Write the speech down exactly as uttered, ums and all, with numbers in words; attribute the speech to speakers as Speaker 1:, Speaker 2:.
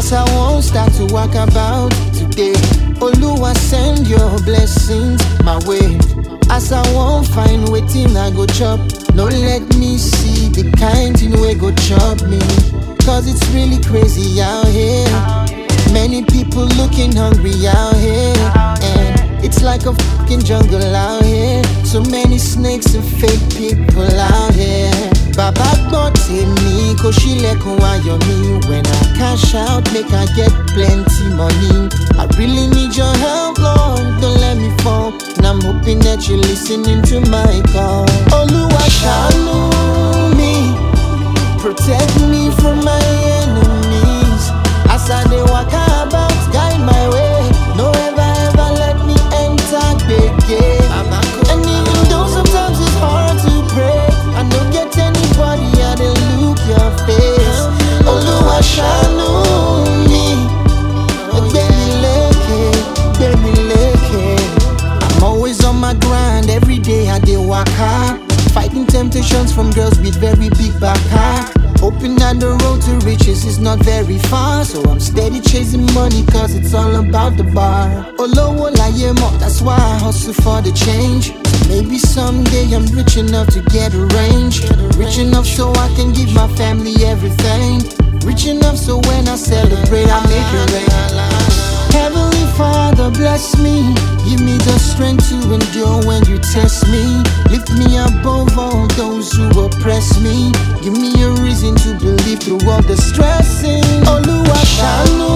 Speaker 1: as I won't start to walk about today. Oluwa, send your blessings my way. As I won't find waiting, I go chop. No, let me see the kind thing way go chop me. Cause it's really crazy out here. Many people looking hungry out here. And it's like a fucking jungle out here. So many snakes and fake people out here. Baba gbọ́ tèmi kò ṣílẹ̀kùn ayọ̀ mi. When I cash out, make I get plenty money. I really need your help, Lord, don't let me fall. And I'm hoping that you're listening to my call. Oluwa ṣàánú mi, protect me from my enemies. As I dey waka about, guide my way. No ever ever let me enter gbege. And even though sometimes it's hard to pray, I don't get anybody, I dey look your face. Oluwa ṣàánú mi, gbé mi lékè, gbé mi lékè. I'm always on my grind, every day I dey waka, fighting temptations from girls with very big back. Hoping that the road to riches is not very far. So I'm steady chasing money cause it's all about the bar. Olowo láyé mọ̀, that's why I hustle for the change. Maybe someday I'm rich enough to get a range. Rich enough so I can give my family everything. Rich enough so when I celebrate I make it rain. Heavenly Father, bless me. Give me the strength to endure when you test me. Lift me above all those who oppress me. Give me a reason to believe through all the stressing. Oluwa ṣàánú